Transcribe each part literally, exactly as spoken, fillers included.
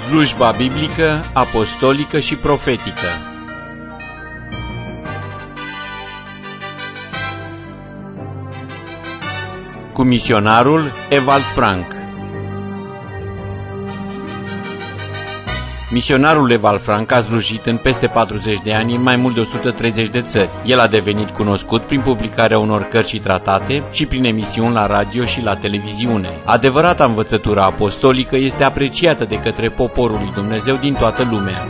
Slujba biblică, apostolică și profetică. Cu misionarul Ewald Frank. Misionarul Ewald Frank a slujit în peste patruzeci de ani în mai mult de o sută treizeci de țări. El a devenit cunoscut prin publicarea unor cărți și tratate și prin emisiuni la radio și la televiziune. Adevărata învățătură apostolică este apreciată de către poporul lui Dumnezeu din toată lumea.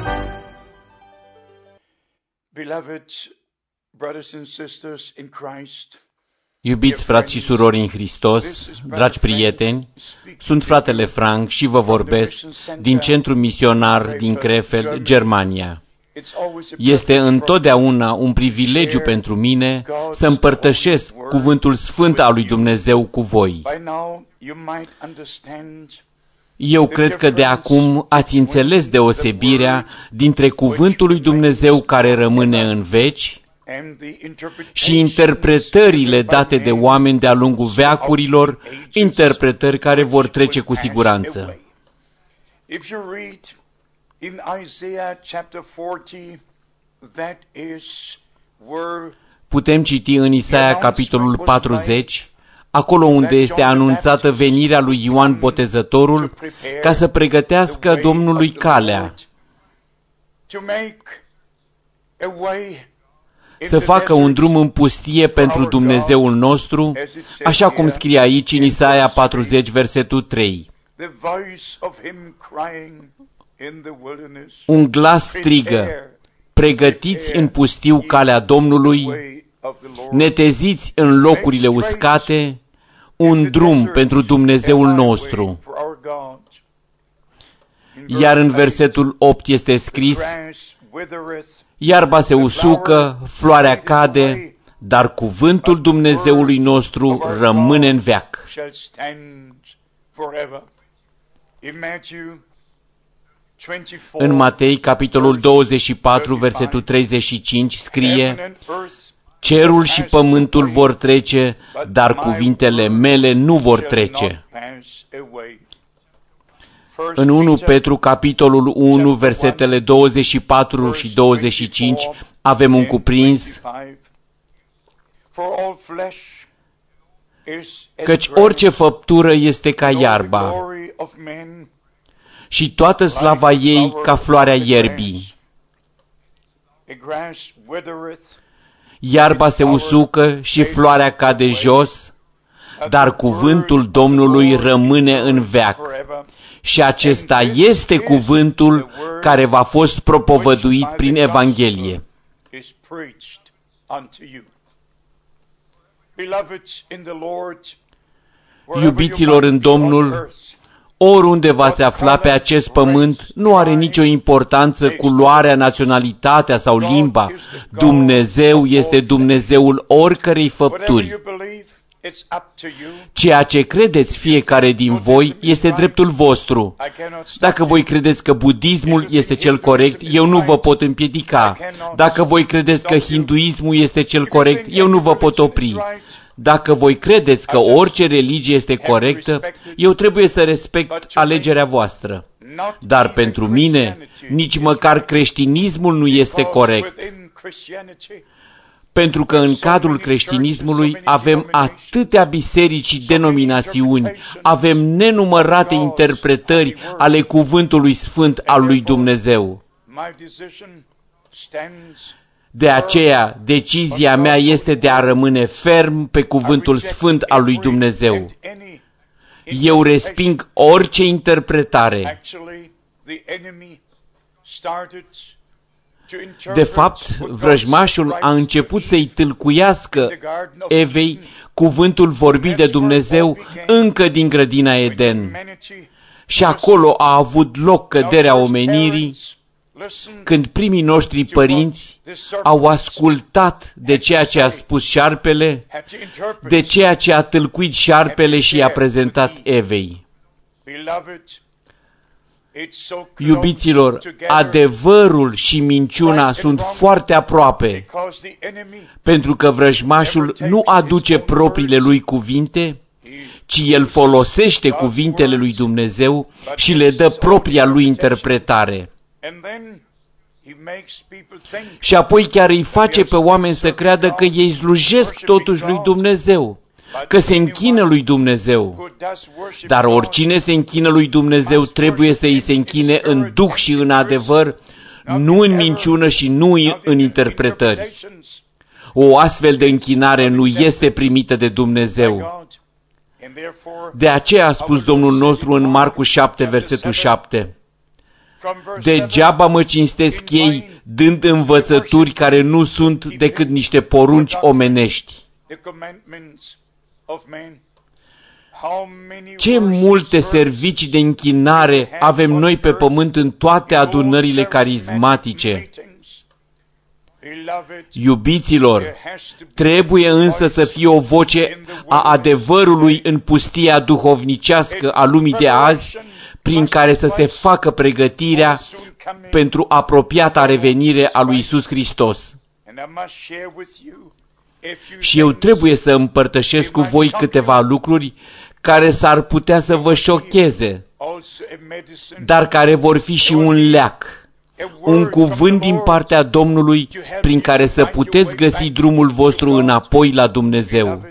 Beloved brothers and sisters in Christ, Iubiți frați și surori în Hristos, dragi prieteni, sunt fratele Frank și vă vorbesc din centrul misionar din Krefeld, Germania. Este întotdeauna un privilegiu pentru mine să împărtășesc cuvântul sfânt al lui Dumnezeu cu voi. Eu cred că de acum ați înțeles deosebirea dintre cuvântul lui Dumnezeu care rămâne în veci și interpretările date de oameni de-a lungul veacurilor, interpretări care vor trece cu siguranță. Putem citi în Isaia capitolul patruzeci, acolo unde este anunțată venirea lui Ioan Botezătorul ca să pregătească Domnului calea, să facă un drum în pustie pentru Dumnezeul nostru, așa cum scrie aici în Isaia patruzeci, versetul trei. Un glas strigă, pregătiți în pustiu calea Domnului, neteziți în locurile uscate, un drum pentru Dumnezeul nostru. Iar în versetul opt este scris, iarba se usucă, floarea cade, dar cuvântul Dumnezeului nostru rămâne în veac. În Matei, capitolul douăzeci și patru, versetul treizeci și cinci, scrie, cerul și pământul vor trece, dar cuvintele mele nu vor trece. În unu Petru, capitolul unu, versetele douăzeci și patru și douăzeci și cinci, avem un cuprins, căci orice făptură este ca iarba și toată slava ei ca floarea ierbii. Iarba se usucă și floarea cade jos, dar cuvântul Domnului rămâne în veac. Și acesta este cuvântul care v-a fost propovăduit prin Evanghelie. Iubiților în Domnul, oriunde v-ați afla pe acest pământ, nu are nicio importanță culoarea, naționalitatea sau limba. Dumnezeu este Dumnezeul oricărei făpturi. Ceea ce credeți fiecare din voi este dreptul vostru. Dacă voi credeți că budismul este cel corect, eu nu vă pot împiedica. Dacă voi credeți că hinduismul este cel corect, eu nu vă pot opri. Dacă voi credeți că orice religie este corectă, eu trebuie să respect alegerea voastră. Dar pentru mine, nici măcar creștinismul nu este corect. Pentru că în cadrul creștinismului avem atâtea biserici și denominațiuni, avem nenumărate interpretări ale cuvântului sfânt al lui Dumnezeu. De aceea, decizia mea este de a rămâne ferm pe cuvântul sfânt al lui Dumnezeu. Eu resping orice interpretare. De fapt, vrăjmașul a început să-i tâlcuiască Evei cuvântul vorbit de Dumnezeu încă din grădina Eden. Și acolo a avut loc căderea omenirii, când primii noștri părinți au ascultat de ceea ce a spus șarpele, de ceea ce a tâlcuit șarpele și i-a prezentat Evei. Iubiților, adevărul și minciuna sunt foarte aproape, pentru că vrăjmașul nu aduce propriile lui cuvinte, ci el folosește cuvintele lui Dumnezeu și le dă propria lui interpretare. Și apoi chiar îi face pe oameni să creadă că ei slujesc totuși lui Dumnezeu, că se închină lui Dumnezeu. Dar oricine se închină lui Dumnezeu trebuie să îi se închine în duh și în adevăr, nu în minciună și nu în interpretări. O astfel de închinare nu este primită de Dumnezeu. De aceea a spus Domnul nostru în Marcu șapte, versetul șapte, degeaba mă cinstesc ei dând învățături care nu sunt decât niște porunci omenești. Ce multe servicii de închinare avem noi pe pământ în toate adunările carismatice. Iubiților, trebuie însă să fie o voce a adevărului în pustia duhovnicească a lumii de azi, prin care să se facă pregătirea pentru apropiata revenire a lui Iisus Hristos. Și eu trebuie să împărtășesc cu voi câteva lucruri care s-ar putea să vă șocheze, dar care vor fi și un leac, un cuvânt din partea Domnului prin care să puteți găsi drumul vostru înapoi la Dumnezeu.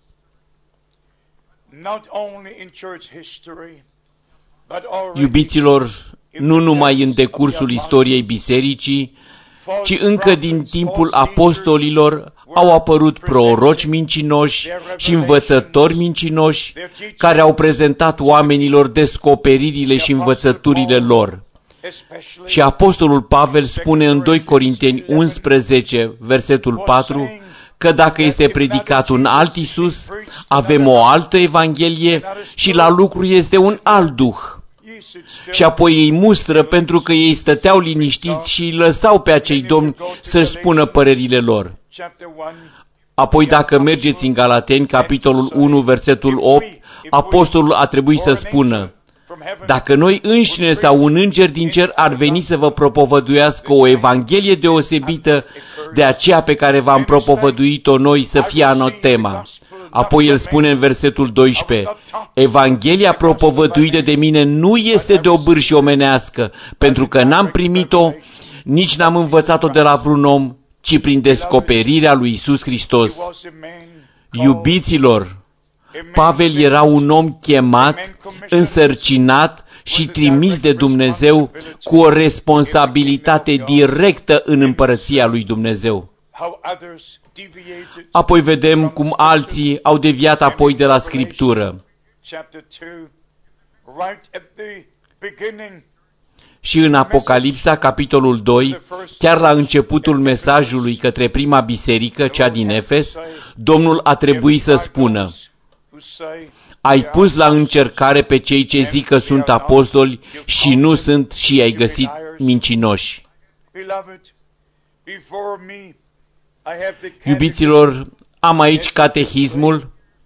Iubiților, nu numai în decursul istoriei bisericii, ci încă din timpul apostolilor au apărut proroci mincinoși și învățători mincinoși care au prezentat oamenilor descoperirile și învățăturile lor. Și apostolul Pavel spune în doi Corinteni unsprezece, versetul patru, că dacă este predicat un alt Iisus, avem o altă Evanghelie și la lucru este un alt duh. Și apoi îi mustră pentru că ei stăteau liniștiți și îi lăsau pe acei domni să-și spună părerile lor. Apoi dacă mergeți în Galateni, capitolul unu, versetul opt, apostolul a trebuit să spună, dacă noi înșine sau un înger din cer ar veni să vă propovăduiască o Evanghelie deosebită de aceea pe care v-am propovăduit-o noi să fie anatema. Apoi el spune în versetul doisprezece, Evanghelia propovăduită de mine nu este de o bârșie omenească, pentru că n-am primit-o, nici n-am învățat-o de la vreun om, ci prin descoperirea lui Iisus Hristos. Iubiților, Pavel era un om chemat, însărcinat și trimis de Dumnezeu cu o responsabilitate directă în împărăția lui Dumnezeu. Apoi vedem cum alții au deviat apoi de la Scriptură. Și în Apocalipsa, capitolul doi, chiar la începutul mesajului către prima biserică, cea din Efes, Domnul a trebuit să spună, ai pus la încercare pe cei ce zic că sunt apostoli și nu sunt și ai găsit mincinoși. Iubiților, am aici catehismul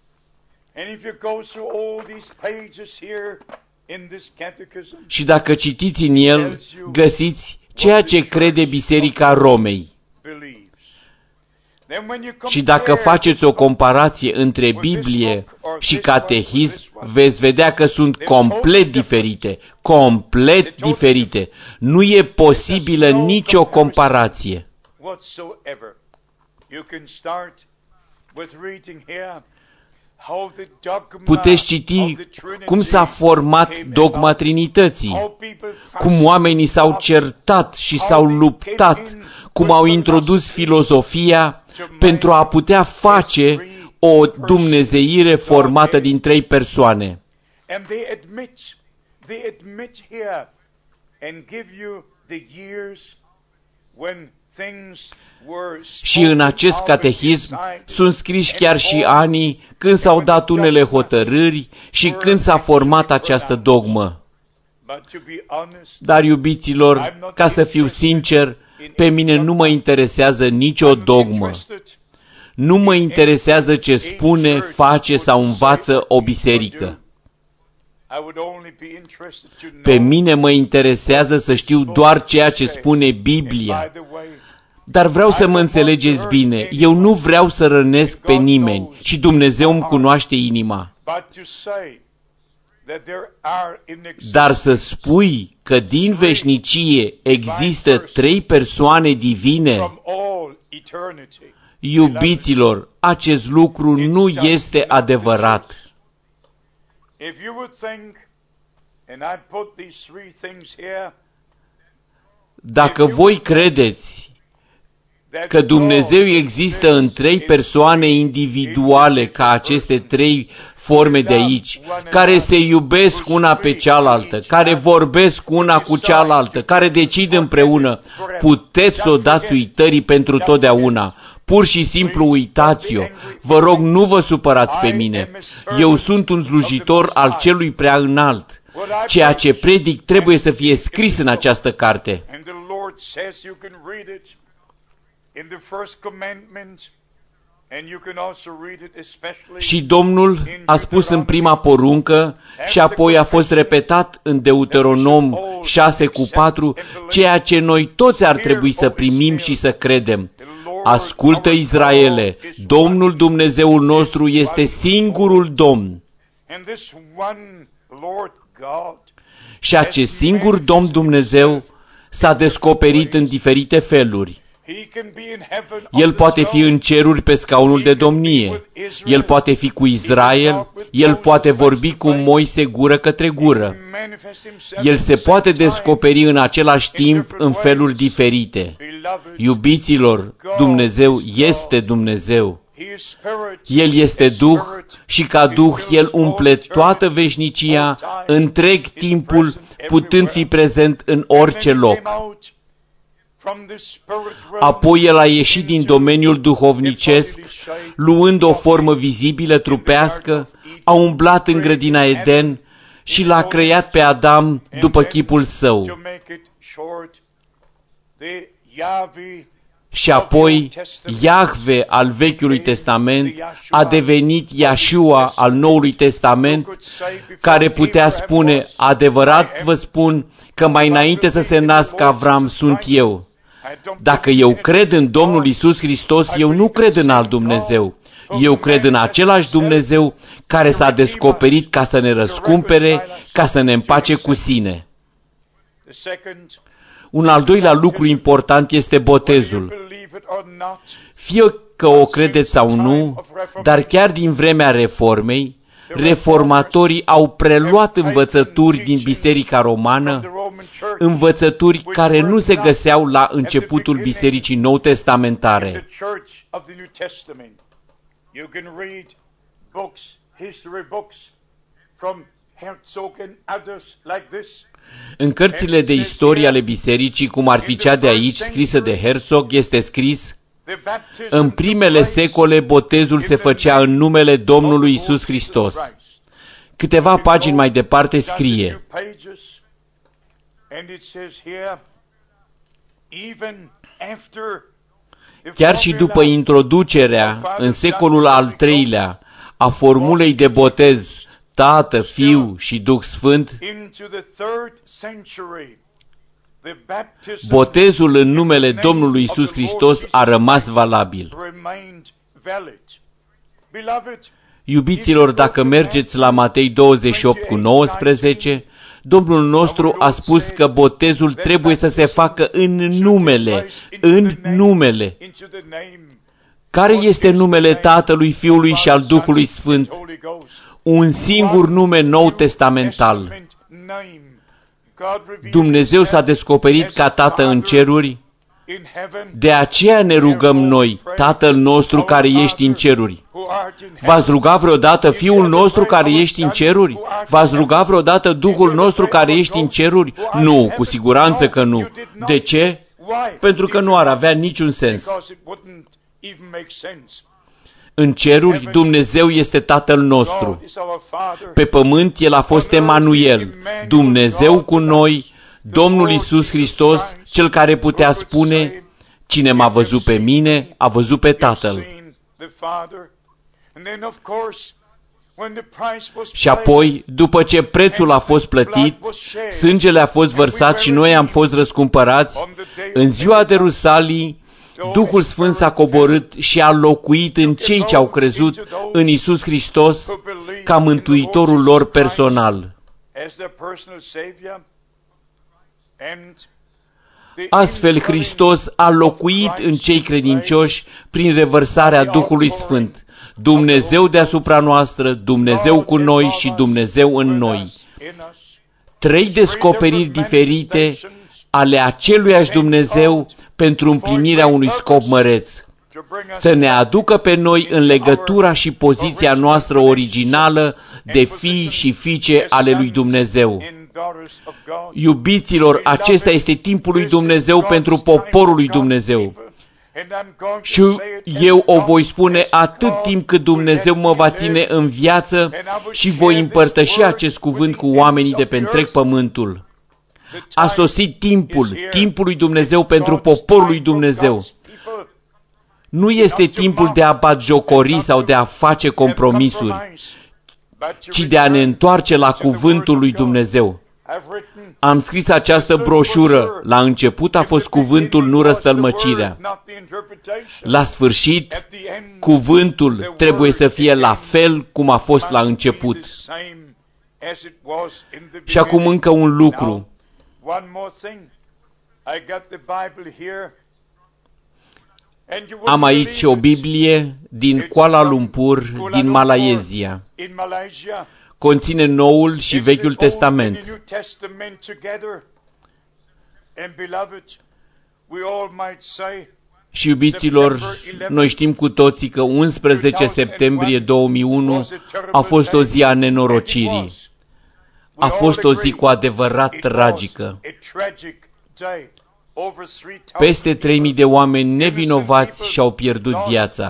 și dacă citiți în el, găsiți ceea ce crede Biserica Romei. Și dacă faceți o comparație între Biblie și catehism, veți vedea că sunt complet diferite, complet diferite. Nu e posibilă nicio comparație. Puteți citi cum s-a format dogma Trinității, cum oamenii s-au certat și s-au luptat, cum au introdus filozofia pentru a putea face o dumnezeire formată din trei persoane. Și în acest catehism sunt scriși chiar și anii când s-au dat unele hotărâri și când s-a format această dogmă. Dar, iubiților, ca să fiu sincer, pe mine nu mă interesează nicio dogmă. Nu mă interesează ce spune, face sau învață o biserică. Pe mine mă interesează să știu doar ceea ce spune Biblia. Dar vreau să mă înțelegeți bine, eu nu vreau să rănesc pe nimeni și Dumnezeu îmi cunoaște inima. Dar să spui că din veșnicie există trei persoane divine, iubiților, acest lucru nu este adevărat. Dacă voi credeți că Dumnezeu există în trei persoane individuale ca aceste trei forme de aici, care se iubesc una pe cealaltă, care vorbesc una cu cealaltă, care decid împreună, puteți să o dați uitării pentru totdeauna. Pur și simplu uitați-o. Vă rog, nu vă supărați pe mine. Eu sunt un slujitor al celui prea înalt. Ceea ce predic trebuie să fie scris în această carte. Și Domnul a spus în prima poruncă și apoi a fost repetat în Deuteronom șase cu patru, ceea ce noi toți ar trebui să primim și să credem. Ascultă, Israele, Domnul Dumnezeul nostru este singurul Domn. Și acest singur Domn Dumnezeu s-a descoperit în diferite feluri. El poate fi în ceruri pe scaunul de domnie, El poate fi cu Israel, El poate vorbi cu Moise gură către gură. El se poate descoperi în același timp în feluri diferite. Iubiților, Dumnezeu este Dumnezeu. El este Duh și ca Duh El umple toată veșnicia, întreg timpul, putând fi prezent în orice loc. Apoi El a ieșit din domeniul duhovnicesc, luând o formă vizibilă trupească, a umblat în grădina Eden și l-a creat pe Adam după chipul său. Și apoi Iahve al Vechiului Testament a devenit Iahșua al Noului Testament, care putea spune, adevărat vă spun că mai înainte să se nască Avram sunt eu. Dacă eu cred în Domnul Iisus Hristos, eu nu cred în alt Dumnezeu. Eu cred în același Dumnezeu care s-a descoperit ca să ne răscumpere, ca să ne împace cu sine. Un al doilea lucru important este botezul. Fie că o credeți sau nu, dar chiar din vremea Reformei, reformatorii au preluat învățături din Biserica Romană, învățături care nu se găseau la începutul Bisericii Nou Testamentare. În cărțile de istorie ale bisericii, cum ar fi cea de aici, scrisă de Herzog, este scris: în primele secole botezul se făcea în numele Domnului Iisus Hristos. Câteva pagini mai departe scrie: chiar și după introducerea în secolul al treilea a formulei de botez Tată, Fiu și Duh Sfânt, botezul în numele Domnului Iisus Hristos a rămas valabil. Iubiților, dacă mergeți la Matei douăzeci și opt cu nouăsprezece, Domnul nostru a spus că botezul trebuie să se facă în numele, în numele. Care este numele Tatălui, Fiului și al Duhului Sfânt? Un singur nume nou testamental. Dumnezeu s-a descoperit ca Tată în ceruri, de aceea ne rugăm noi, Tatăl nostru care ești în ceruri. V-ați rugat vreodată Fiul nostru care ești în ceruri? V-ați rugat vreodată Duhul nostru care ești în ceruri? Nu, cu siguranță că nu. De ce? Pentru că nu ar avea niciun sens. În ceruri, Dumnezeu este Tatăl nostru. Pe pământ, El a fost Emanuel, Dumnezeu cu noi, Domnul Iisus Hristos, Cel care putea spune, cine m-a văzut pe mine, a văzut pe Tatăl. Și apoi, după ce prețul a fost plătit, sângele a fost vărsat și noi am fost răscumpărați, în ziua de Rusalii, Duhul Sfânt s-a coborât și a locuit în cei ce au crezut în Iisus Hristos ca mântuitorul lor personal. Astfel, Hristos a locuit în cei credincioși prin revărsarea Duhului Sfânt. Dumnezeu deasupra noastră, Dumnezeu cu noi și Dumnezeu în noi. Trei descoperiri diferite ale aceluiași Dumnezeu pentru împlinirea unui scop măreț. Să ne aducă pe noi în legătura și poziția noastră originală de fii și fiice ale lui Dumnezeu. Iubiților, acesta este timpul lui Dumnezeu pentru poporul lui Dumnezeu. Și eu o voi spune atât timp cât Dumnezeu mă va ține în viață și voi împărtăși acest cuvânt cu oamenii de pe întreg pământul. A sosit timpul, timpul lui Dumnezeu pentru poporul lui Dumnezeu. Nu este timpul de a batjocori sau de a face compromisuri, ci de a ne întoarce la cuvântul lui Dumnezeu. Am scris această broșură. La început a fost cuvântul, nu răstălmăcirea. La sfârșit, cuvântul trebuie să fie la fel cum a fost la început. Și acum încă un lucru. Am aici o Biblie din Kuala Lumpur, din Malaysia. Conține Noul și Vechiul Testament. Și iubiților, noi știm cu toții că unsprezece septembrie două mii unu a fost o zi a nenorocirii. A fost o zi cu adevărat tragică. Peste trei mii de oameni nevinovați și-au pierdut viața.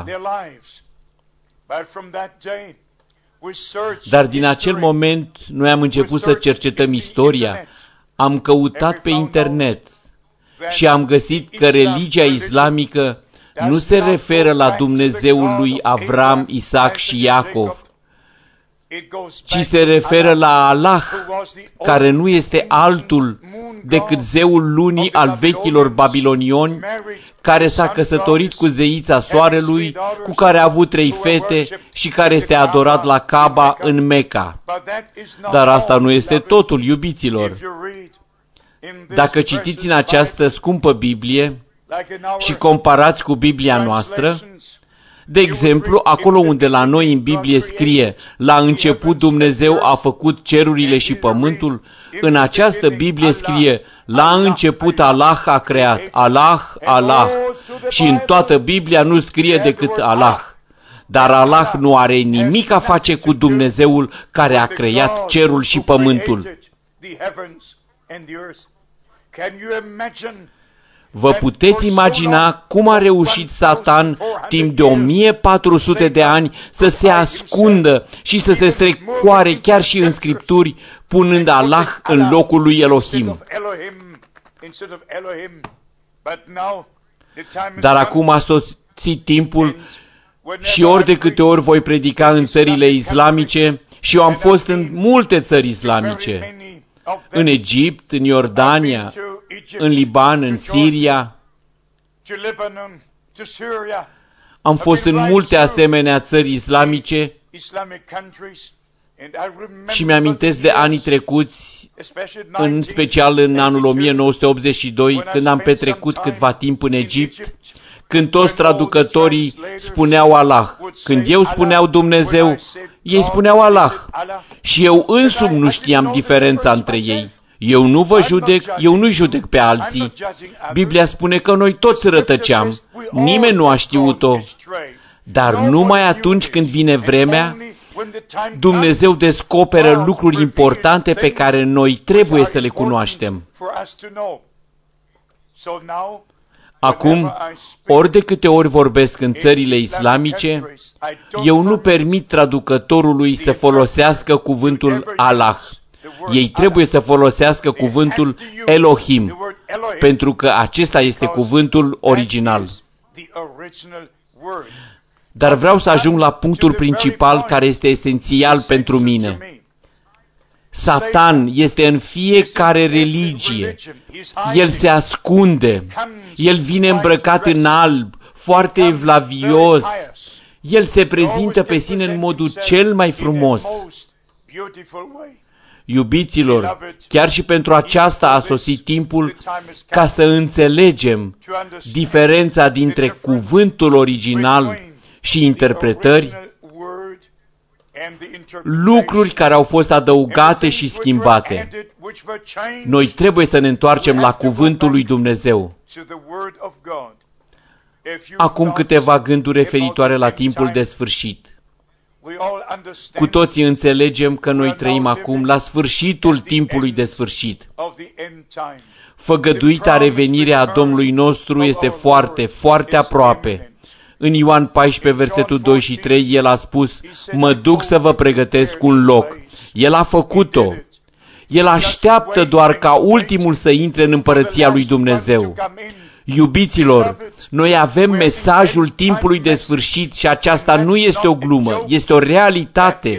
Dar din acel moment noi am început să cercetăm istoria, am căutat pe internet și am găsit că religia islamică nu se referă la Dumnezeul lui Avram, Isaac și Iacov, ci se referă la Allah, care nu este altul decât zeul lunii al vechilor babilonioni, care s-a căsătorit cu zeița soarelui, cu care a avut trei fete și care este adorat la Kaaba în Mecca. Dar asta nu este totul, iubiților. Dacă citiți în această scumpă Biblie și comparați cu Biblia noastră, de exemplu, acolo unde la noi în Biblie scrie, la început Dumnezeu a făcut cerurile și pământul, în această Biblie scrie, la început Allah a creat, Allah, Allah. Și în toată Biblia nu scrie decât Allah. Dar Allah nu are nimic a face cu Dumnezeul care a creat cerul și pământul. Vă puteți imagina cum a reușit Satan timp de o mie patru sute de ani să se ascundă și să se strecoare chiar și în Scripturi, punând Allah în locul lui Elohim. Dar acum a sosit timpul și ori de câte ori voi predica în țările islamice, și eu am fost în multe țări islamice, în Egipt, în Iordania, în Liban, în Siria. Am fost în multe asemenea țări islamice și mi-amintesc de anii trecuți, în special în anul o mie nouă sute optzeci și doi, când am petrecut câtva timp în Egipt, când toți traducătorii spuneau Allah. Când eu spuneau Dumnezeu, ei spuneau Allah. Și eu însumi nu știam diferența între ei. Eu nu vă judec, eu nu judec pe alții. Biblia spune că noi toți rătăceam. Nimeni nu a știut-o. Dar numai atunci când vine vremea, Dumnezeu descoperă lucruri importante pe care noi trebuie să le cunoaștem. Acum, ori de câte ori vorbesc în țările islamice, eu nu permit traducătorului să folosească cuvântul Allah. Ei trebuie să folosească cuvântul Elohim, pentru că acesta este cuvântul original. Dar vreau să ajung la punctul principal care este esențial pentru mine. Satan este în fiecare religie. El se ascunde. El vine îmbrăcat în alb, foarte evlavios. El se prezintă pe sine în modul cel mai frumos. Iubiților, chiar și pentru aceasta a sosit timpul ca să înțelegem diferența dintre cuvântul original și interpretări, lucruri care au fost adăugate și schimbate. Noi trebuie să ne întoarcem la cuvântul lui Dumnezeu. Acum câteva gânduri referitoare la timpul de sfârșit. Cu toții înțelegem că noi trăim acum la sfârșitul timpului de sfârșit. Făgăduita revenire a Domnului nostru este foarte, foarte aproape. În Ioan paisprezece, versetul doi și trei, El a spus, mă duc să vă pregătesc un loc. El a făcut-o. El așteaptă doar ca ultimul să intre în împărăția lui Dumnezeu. Iubiților, noi avem mesajul timpului de sfârșit și aceasta nu este o glumă, este o realitate.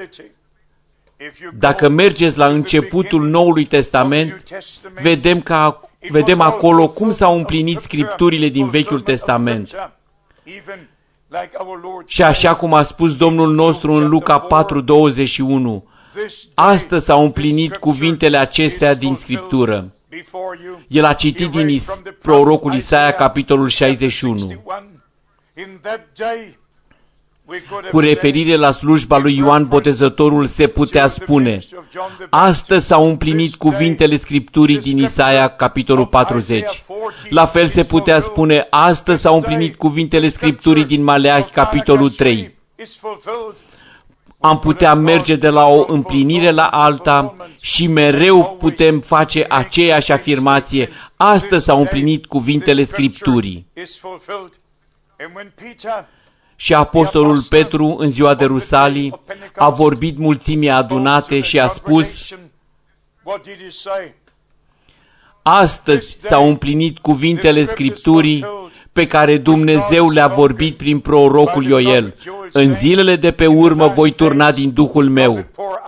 Dacă mergeți la începutul Noului Testament, vedem, că, vedem acolo cum s-au împlinit scripturile din Vechiul Testament. Și așa cum a spus Domnul nostru în Luca patru, douăzeci și unu, astăzi s-au împlinit cuvintele acestea din Scriptură. El a citit din Is- prorocul Isaia, capitolul șaizeci și unu. Cu referire la slujba lui Ioan Botezătorul se putea spune, astăzi s-au împlinit cuvintele Scripturii din Isaia, capitolul patruzeci. La fel se putea spune, astăzi s-au împlinit cuvintele Scripturii din Maleahi, capitolul trei. Am putea merge de la o împlinire la alta și mereu putem face aceeași afirmație, astăzi s-au împlinit cuvintele Scripturii. Și apostolul Petru, în ziua de Rusalii, a vorbit mulțimii adunate și a spus, astăzi s-au împlinit cuvintele Scripturii pe care Dumnezeu le-a vorbit prin prorocul Ioel. În zilele de pe urmă voi turna din Duhul meu.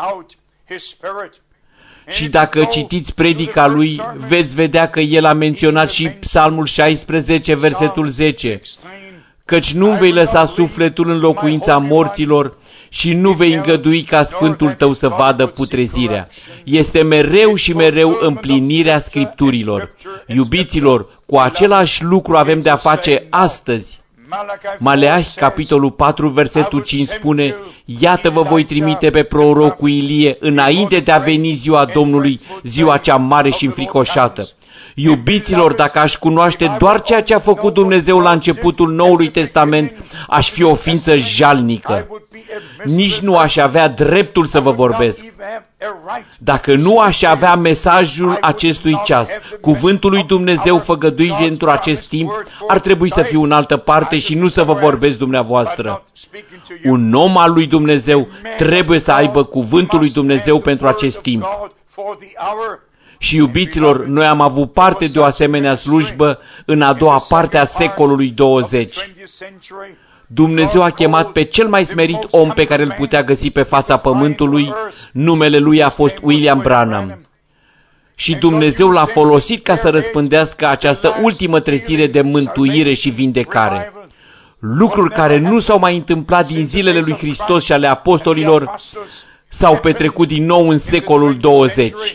Și dacă citiți predica lui, veți vedea că el a menționat și Psalmul șaisprezece, versetul zece. Căci nu vei lăsa sufletul în locuința morților și nu vei îngădui ca Sfântul tău să vadă putrezirea. Este mereu și mereu împlinirea Scripturilor. Iubiților, cu același lucru avem de-a face astăzi. Maleahi, capitolul patru, versetul cinci spune, iată vă voi trimite pe prorocul Ilie înainte de a veni ziua Domnului, ziua cea mare și înfricoșată. Iubiților, dacă aș cunoaște doar ceea ce a făcut Dumnezeu la începutul Noului Testament, aș fi o ființă jalnică. Nici nu aș avea dreptul să vă vorbesc. Dacă nu aș avea mesajul acestui ceas, cuvântul lui Dumnezeu făgăduit pentru acest timp, ar trebui să fiu în altă parte și nu să vă vorbesc dumneavoastră. Un om al lui Dumnezeu trebuie să aibă cuvântul lui Dumnezeu pentru acest timp. Și, iubiților, noi am avut parte de o asemenea slujbă în a doua parte a secolului douăzeci. Dumnezeu a chemat pe cel mai smerit om pe care îl putea găsi pe fața pământului, numele lui a fost William Branham. Și Dumnezeu l-a folosit ca să răspândească această ultimă trezire de mântuire și vindecare. Lucruri care nu s-au mai întâmplat din zilele lui Hristos și ale apostolilor s-au petrecut din nou în secolul douăzeci.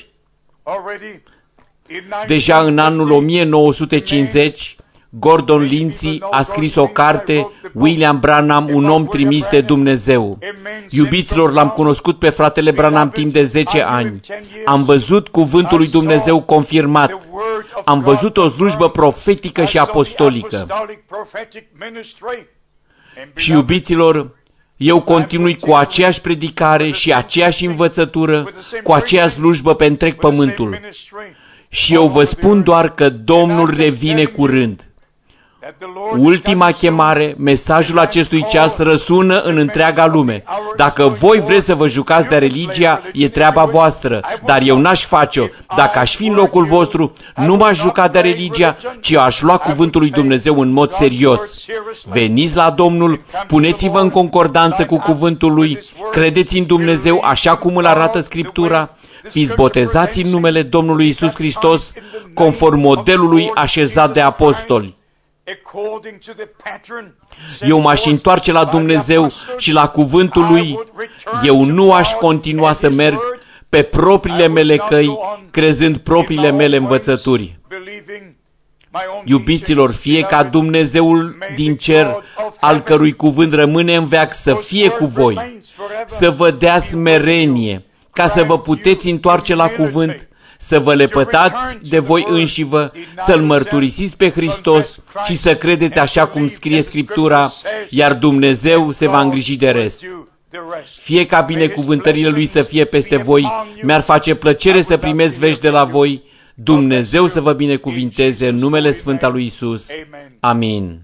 Deja în anul o mie nouă sute cincizeci, Gordon Lindsay a scris o carte, William Branham, un om trimis de Dumnezeu. Iubiților, l-am cunoscut pe fratele Branham timp de zece ani. Am văzut cuvântul lui Dumnezeu confirmat. Am văzut o slujbă profetică și apostolică. Și, iubiților, eu continui cu aceeași predicare și aceeași învățătură, cu aceeași slujbă pe întreg pământul. Și eu vă spun doar că Domnul revine curând. Ultima chemare, mesajul acestui ceas răsună în întreaga lume. Dacă voi vreți să vă jucați de religia, e treaba voastră, dar eu n-aș face-o. Dacă aș fi în locul vostru, nu m-aș juca de religia, ci aș lua cuvântul lui Dumnezeu în mod serios. Veniți la Domnul, puneți-vă în concordanță cu cuvântul lui, credeți în Dumnezeu așa cum îl arată Scriptura, fiți botezați în numele Domnului Iisus Hristos, conform modelului așezat de apostoli. Eu m-aș întoarce la Dumnezeu și la cuvântul Lui. Eu nu aș continua să merg pe propriile mele căi, crezând propriile mele învățături. Iubiților, fie ca Dumnezeul din cer, al cărui cuvânt rămâne în veac, să fie cu voi, să vă dea smerenie, ca să vă puteți întoarce la cuvânt, să vă lepătați de voi înșivă, să-L mărturisiți pe Hristos și să credeți așa cum scrie Scriptura, iar Dumnezeu se va îngriji de rest. Fie ca binecuvântările Lui să fie peste voi, mi-ar face plăcere să primesc vești de la voi. Dumnezeu să vă binecuvinteze în numele Sfânt al lui Iisus. Amin.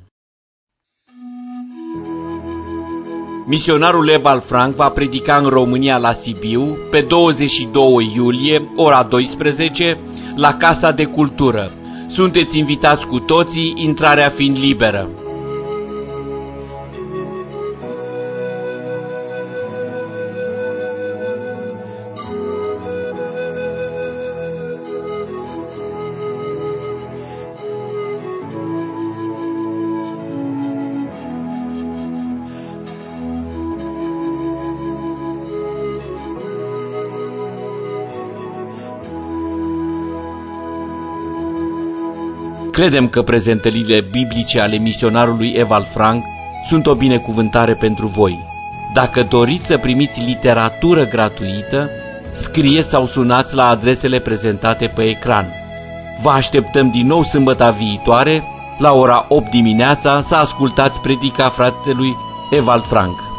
Misionarul Ewald Frank va predica în România la Sibiu pe douăzeci și doi iulie, ora douăsprezece, la Casa de Cultură. Sunteți invitați cu toții, intrarea fiind liberă. Credem că prezentările biblice ale misionarului Ewald Frank sunt o binecuvântare pentru voi. Dacă doriți să primiți literatură gratuită, scrieți sau sunați la adresele prezentate pe ecran. Vă așteptăm din nou sâmbăta viitoare, la ora opt dimineața, să ascultați predica fratelui Ewald Frank.